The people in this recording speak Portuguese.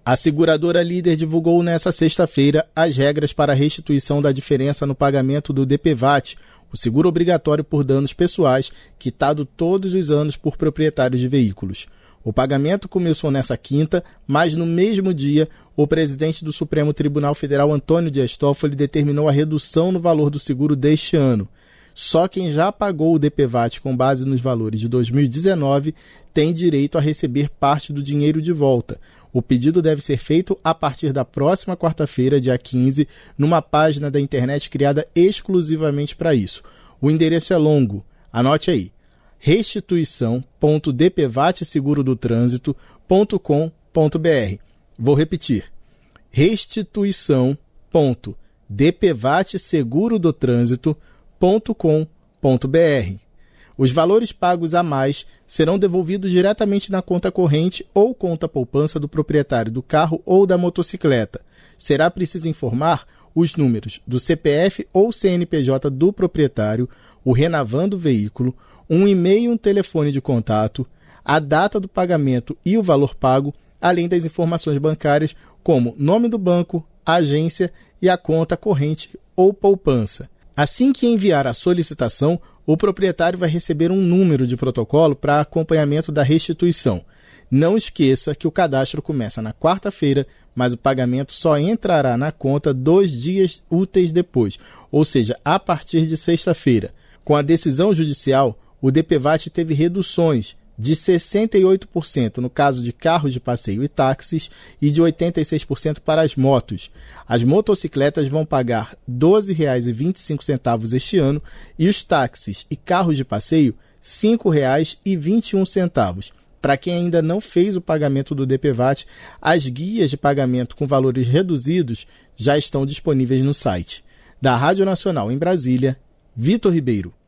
A seguradora líder divulgou nesta sexta-feira as regras para a restituição da diferença no pagamento do DPVAT, o seguro obrigatório por danos pessoais, quitado todos os anos por proprietários de veículos. O pagamento começou nesta quinta, mas no mesmo dia, o presidente do Supremo Tribunal Federal, Antônio Dias Toffoli, determinou a redução no valor do seguro deste ano. Só quem já pagou o DPVAT com base nos valores de 2019 tem direito a receber parte do dinheiro de volta. O pedido deve ser feito a partir da próxima quarta-feira, dia 15, numa página da internet criada exclusivamente para isso. O endereço é longo, anote aí, restituição.dpvatsegurodotransito.com.br. Vou repetir, restituição.dpvatsegurodotransito.com.br. Os valores pagos a mais serão devolvidos diretamente na conta corrente ou conta poupança do proprietário do carro ou da motocicleta. Será preciso informar os números do CPF ou CNPJ do proprietário, o Renavan do veículo, um e-mail e um telefone de contato, a data do pagamento e o valor pago, além das informações bancárias como nome do banco, a agência e a conta corrente ou poupança. Assim que enviar a solicitação, o proprietário vai receber um número de protocolo para acompanhamento da restituição. Não esqueça que o cadastro começa na quarta-feira, mas o pagamento só entrará na conta 2 dias úteis depois, ou seja, a partir de sexta-feira. Com a decisão judicial, o DPVAT teve reduções de 68% no caso de carros de passeio e táxis e de 86% para as motos. As motocicletas vão pagar R$ 12,25 este ano e os táxis e carros de passeio R$ 5,21. Para quem ainda não fez o pagamento do DPVAT, as guias de pagamento com valores reduzidos já estão disponíveis no site. Da Rádio Nacional em Brasília, Vitor Ribeiro.